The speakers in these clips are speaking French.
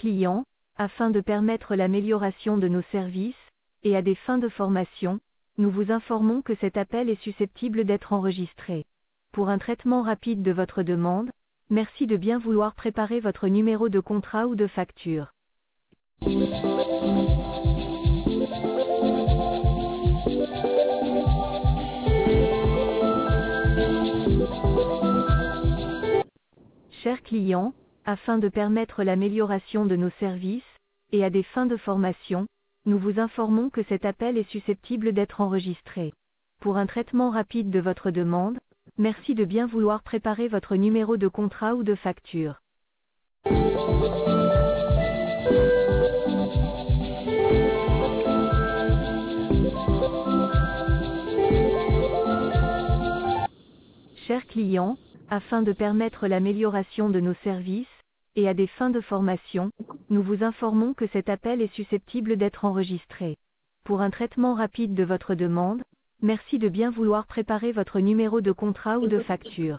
client, afin de permettre l'amélioration de nos services, et à des fins de formation, nous vous informons que cet appel est susceptible d'être enregistré. Pour un traitement rapide de votre demande, merci de bien vouloir préparer votre numéro de contrat ou de facture. Chers clients, afin de permettre l'amélioration de nos services, et à des fins de formation, nous vous informons que cet appel est susceptible d'être enregistré. Pour un traitement rapide de votre demande, merci de bien vouloir préparer votre numéro de contrat ou de facture. Chers clients, afin de permettre l'amélioration de nos services, et à des fins de formation, nous vous informons que cet appel est susceptible d'être enregistré. Pour un traitement rapide de votre demande, merci de bien vouloir préparer votre numéro de contrat ou de facture.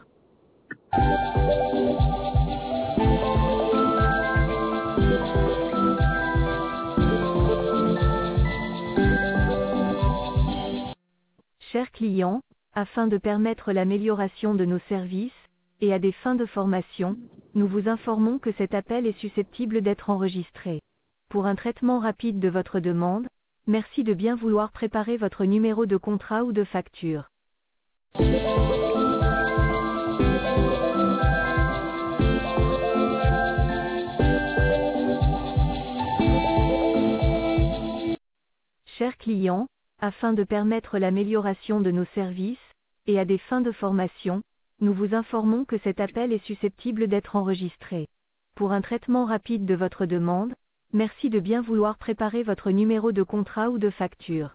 Chers clients, afin de permettre l'amélioration de nos services, et à des fins de formation, nous vous informons que cet appel est susceptible d'être enregistré. Pour un traitement rapide de votre demande, merci de bien vouloir préparer votre numéro de contrat ou de facture. Chers clients, afin de permettre l'amélioration de nos services, et à des fins de formation, nous vous informons que cet appel est susceptible d'être enregistré. Pour un traitement rapide de votre demande, merci de bien vouloir préparer votre numéro de contrat ou de facture.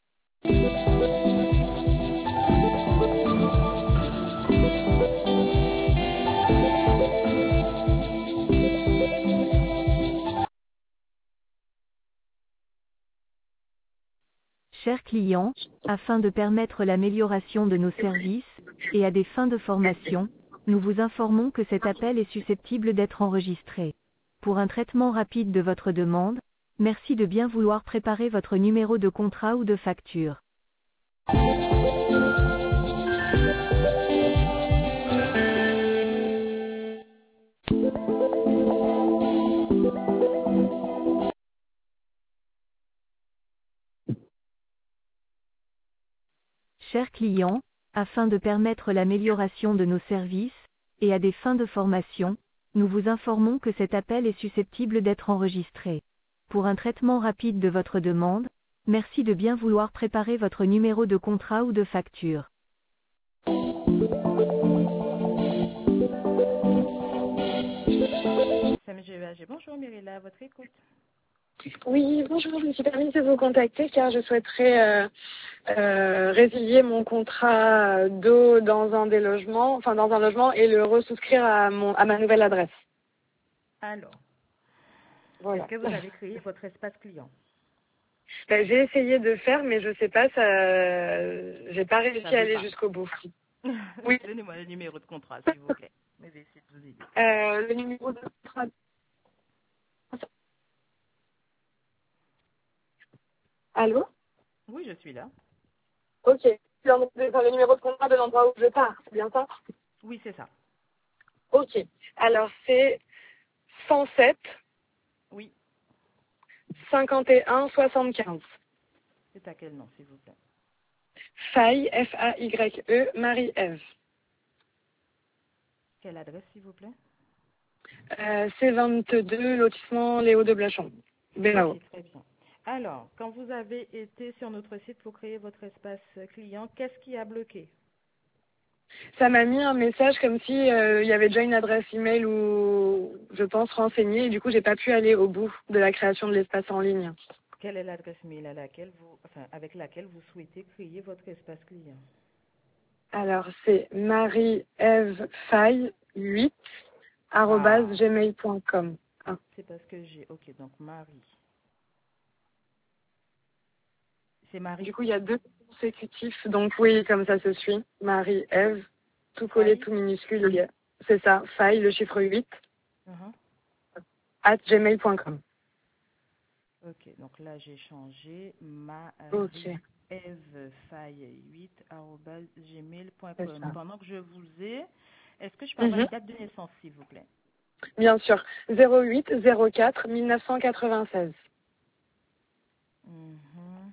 Chers clients, afin de permettre l'amélioration de nos services, et à des fins de formation, nous vous informons que cet appel est susceptible d'être enregistré. Pour un traitement rapide de votre demande, merci de bien vouloir préparer votre numéro de contrat ou de facture. Chers clients, afin de permettre l'amélioration de nos services, et à des fins de formation, nous vous informons que cet appel est susceptible d'être enregistré. Pour un traitement rapide de votre demande, merci de bien vouloir préparer votre numéro de contrat ou de facture. SMGEAG, bonjour Myrilla, à votre écoute. Oui, bonjour, je me suis permise de vous contacter car je souhaiterais résilier mon contrat d'eau dans un des logements, enfin dans un logement et le resouscrire à ma nouvelle adresse. Alors, voilà. est-ce que vous avez créé votre espace client? Ben, j'ai essayé de faire, mais je sais pas, j'ai pas réussi à aller jusqu'au bout. Oui. Donnez-moi le numéro de contrat, s'il vous plaît. Je vais essayer de vous aider. Le numéro de contrat. Allô? Oui, je suis là. Ok. Le numéro de contrat de l'endroit où je pars, c'est bien ça? Oui, c'est ça. Ok. Alors, c'est 107 Oui. 51 75. C'est à quel nom, s'il vous plaît? Faye, F-A-Y-E, Marie-Ève. Quelle adresse, s'il vous plaît? C22, lotissement Léo de Blachon. Belao. Ok, très bien. Alors, quand vous avez été sur notre site pour créer votre espace client, qu'est-ce qui a bloqué? Ça m'a mis un message comme si il y avait déjà une adresse email ou je pense renseignée et du coup j'ai pas pu aller au bout de la création de l'espace en ligne. Quelle est l'adresse mail avec laquelle vous souhaitez créer votre espace client? Alors c'est Marie-Ève-Faye8 @gmail.com. Ah. C'est parce que j'ai. Ok, donc Marie. C'est Marie. Du coup, il y a 2 consécutifs. Donc oui, comme ça se suit. Marie-Ève, tout collé, tout minuscule. C'est ça, Faye, le chiffre 8. @gmail.com. Ok, donc là j'ai changé Ok, marie-eve-faye8@gmail.com. c'est ça. Pendant que je vous ai, est-ce que je peux avoir Mhm. une date de naissance, s'il vous plaît? Bien sûr. 08-04-1996. Mhm.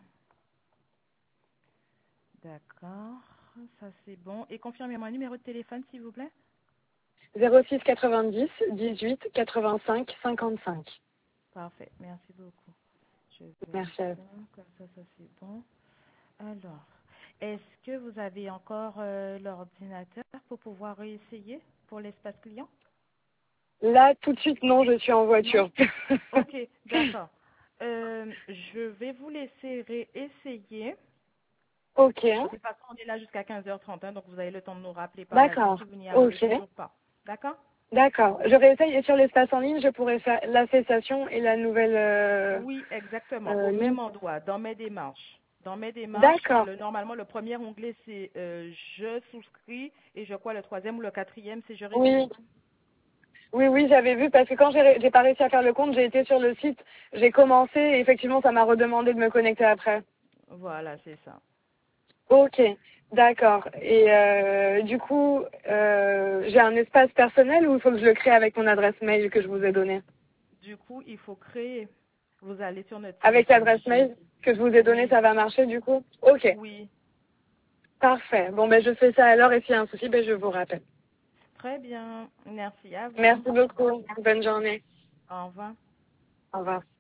D'accord, ça c'est bon. Et confirmez-moi un numéro de téléphone, s'il vous plaît. 06 90 18 85 55. Parfait, merci beaucoup. Je valide Merci à ça, vous. comme ça c'est bon. Alors, est-ce que vous avez encore l'ordinateur pour pouvoir réessayer pour l'espace client? Là, tout de suite, non, je suis en Non? voiture. Ok, d'accord. Je vais vous laisser réessayer. Ok, De toute façon, on est là jusqu'à 15h30, hein, donc vous avez le temps de nous rappeler par la suite d'accord. si vous n'y arrivez Ok, toujours pas. D'accord? d'accord. Je réessaye et sur l'espace en ligne, je pourrais faire la cessation et la nouvelle Oui, exactement, au ligne. même endroit, dans mes démarches. Dans mes démarches, D'accord. normalement, le premier onglet, c'est je souscris et je crois le troisième ou le quatrième, c'est je Oui, réessaye. oui, j'avais vu parce que quand j'ai pas réussi à faire le compte, j'ai été sur le site, j'ai commencé et effectivement, ça m'a redemandé de me connecter après. Voilà, c'est ça. Ok, d'accord. Et du coup, j'ai un espace personnel ou il faut que je le crée avec mon adresse mail que je vous ai donnée? Du coup, il faut créer. Vous allez sur notre Avec site l'adresse mail que je vous ai donnée, Oui, ça va marcher du coup? Ok, oui. parfait. Bon, ben je fais ça alors et s'il y a un souci, ben je vous rappelle. Très bien. Merci à vous. Merci beaucoup. Bonne journée. Au revoir. Au revoir.